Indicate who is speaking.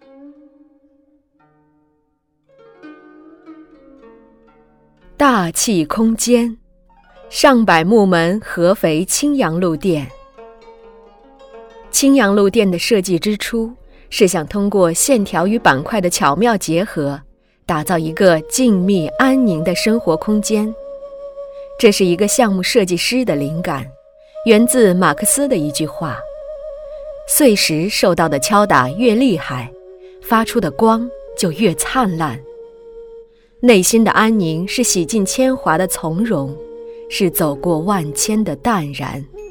Speaker 1: 大气空间，上百木门合肥青阳路店。青阳路店的设计之初，是想通过线条与板块的巧妙结合，打造一个静谧安宁的生活空间。这是一个项目设计师的灵感，源自马克思的一句话：碎石受到的敲打越厉害，发出的光就越灿烂。内心的安宁是洗尽铅华的从容，是走过万千的淡然。